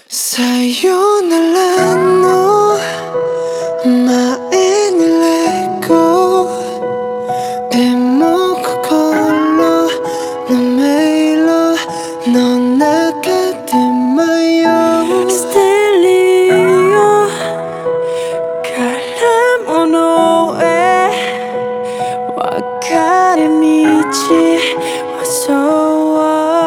さよならの前にレゴでも心の迷路の中で迷うステレオから物へ分かれ道はそう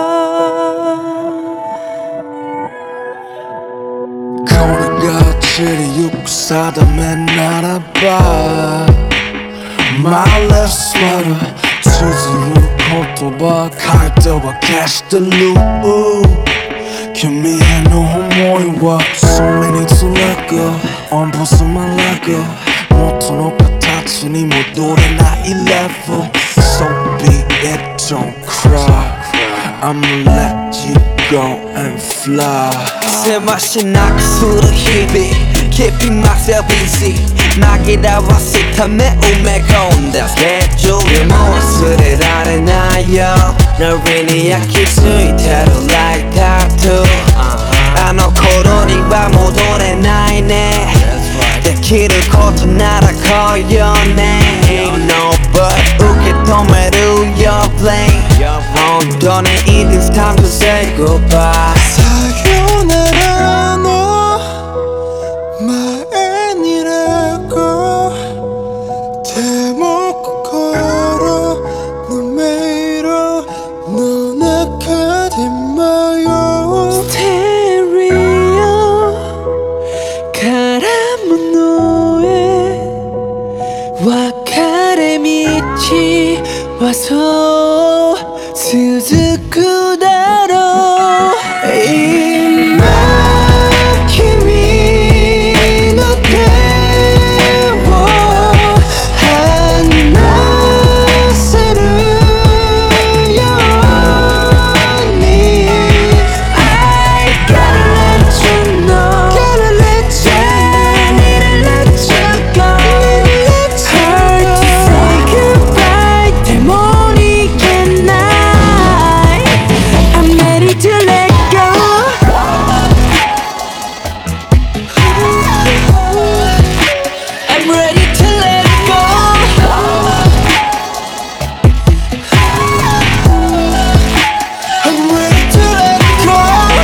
これが散りゆく定めならば Mindless water 綴る言葉書いては消してる君への思いは So many to let go On both of my let go 元の形に戻れない level So be it, don't cry I'ma let you go and fly せわしなくする日々 Keeping myself busy 紛らわすため埋め込んだスケジュールも忘れられないよノリに焼き付いてる Like tattoo あの頃には戻れないねできることなら来いよね Ain't no but 受け止める Your blame 本当に It is time to say goodbye さよならの前にレゴでも心の迷路の中で迷うステレオから物へ分かれ道はそう続くだろう今君の手を離せるように I gotta let you know Gotta let you Need to let you go Hard to say goodbye でも逃げない I'm ready to let go I'm ready to let go I'm ready to let go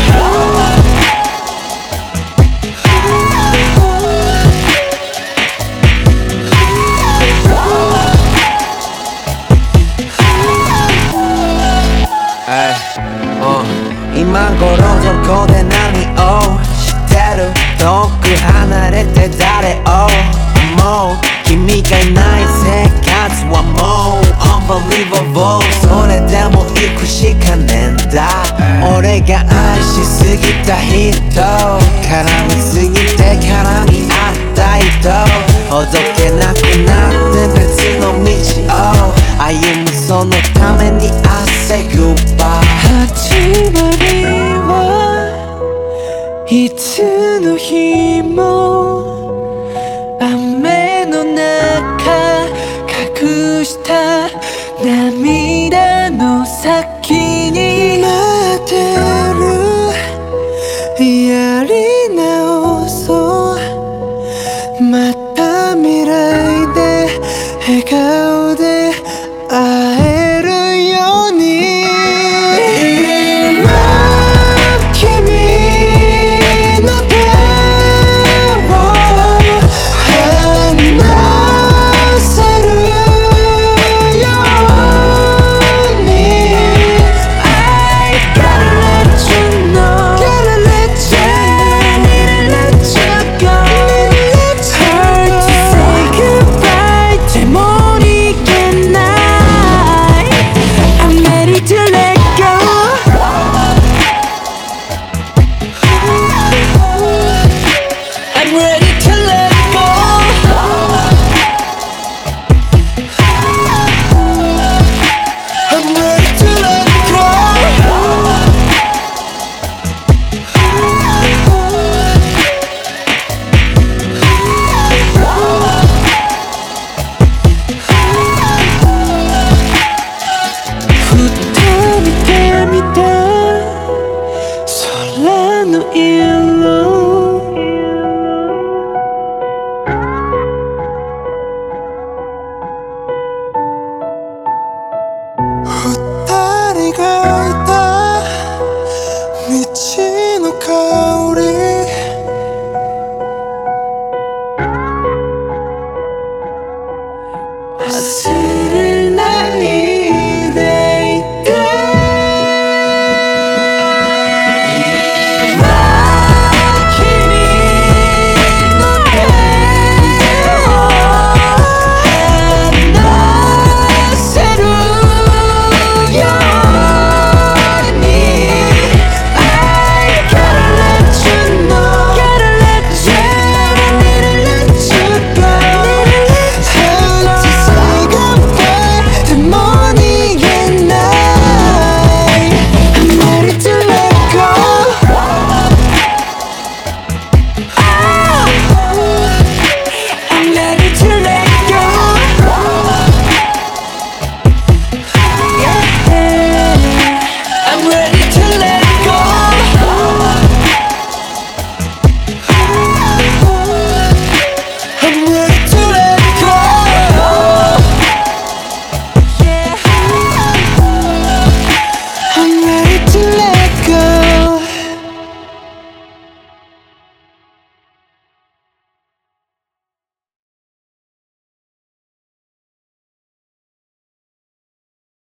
今頃どこで何をしてる遠く離れて誰を思う君がいない生活はもう Unbelievable それでも行くしかねえんだ俺が愛しすぎた人絡みすぎて絡み合った人ほどけなくなって別の道を歩むそのために I say goodbye 始まりはいつの日も雨の中隠した涙の先に待ってるやり直そうまた未来で笑顔で会えるように今君の手を離せるように I gotta let you know Gotta let you の earlobe